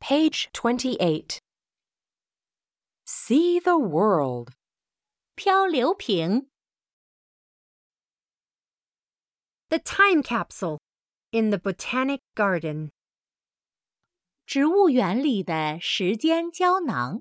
Page 28. See the world. 漂流瓶 The time capsule in the Botanic Garden. 植物园里的时间胶囊。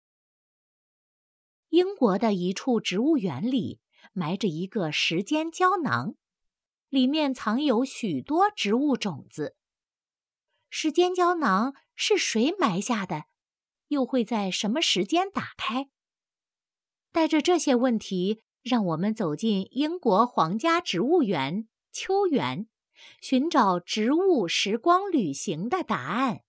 英国的一处植物园里埋着一个时间胶囊，里面藏有许多植物种子。时间胶囊是谁埋下的？又会在什么时间打开？带着这些问题，让我们走进英国皇家植物园秋园，寻找植物时光旅行的答案。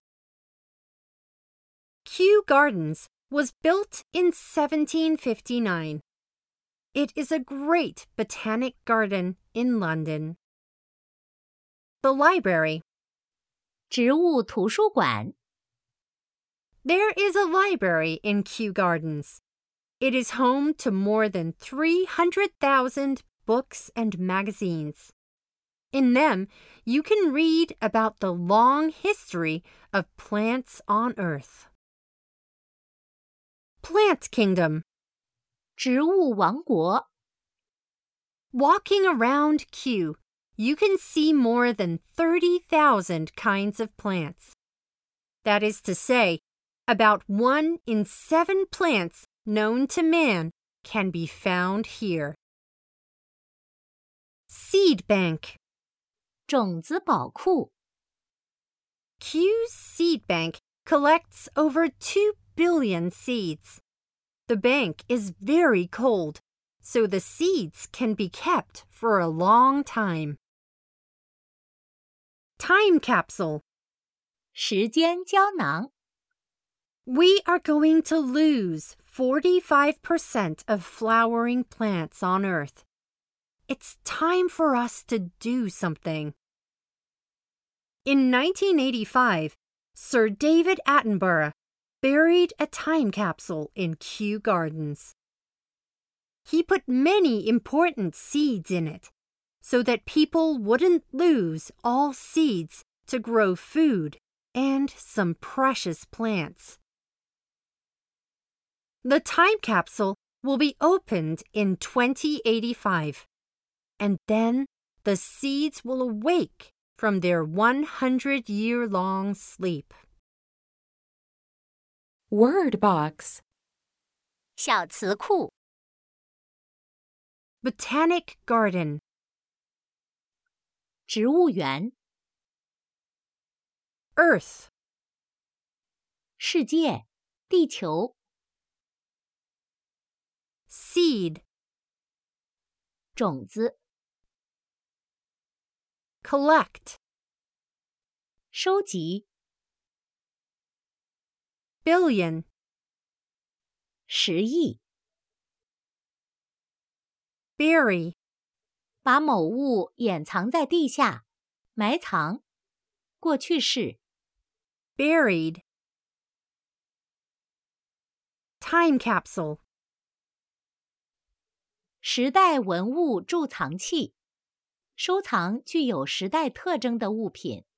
Kew Gardens was built in 1759. It is a great botanic garden in London. The library. 植物图书馆 There is a library in Kew Gardens. It is home to more than 300,000 books and magazines. In them, you can read about the long history of plants on Earth. Plant Kingdom. 植物王国 Walking around Kew, you can see more than 30,000 kinds of plants. That is to say, about 1 in 7 plants known to man can be found here. Seed Bank. 种子宝库 Kew's Seed Bank collects over 2 billion seeds. The bank is very cold, so the seeds can be kept for a long time. Time capsule. 时间胶囊 We are going to lose 45% of flowering plants on Earth. It's time for us to do something. In 1985, Sir David Attenborough buried a time capsule in Kew Gardens. He put many important seeds in it so that people wouldn't lose all seeds to grow food and some precious plants. The time capsule will be opened in 2085, and then the seeds will awake from their 100-year-long sleep. Word box. 小词库 Botanic Garden. 植物园 Earth. 世界地球 Seed. 种子 Collect. 收集 Billion. 10亿 Bury. 把某物掩藏在地下埋藏过去式 Buried. Time capsule. 时代文物贮藏器收藏具有时代特征的物品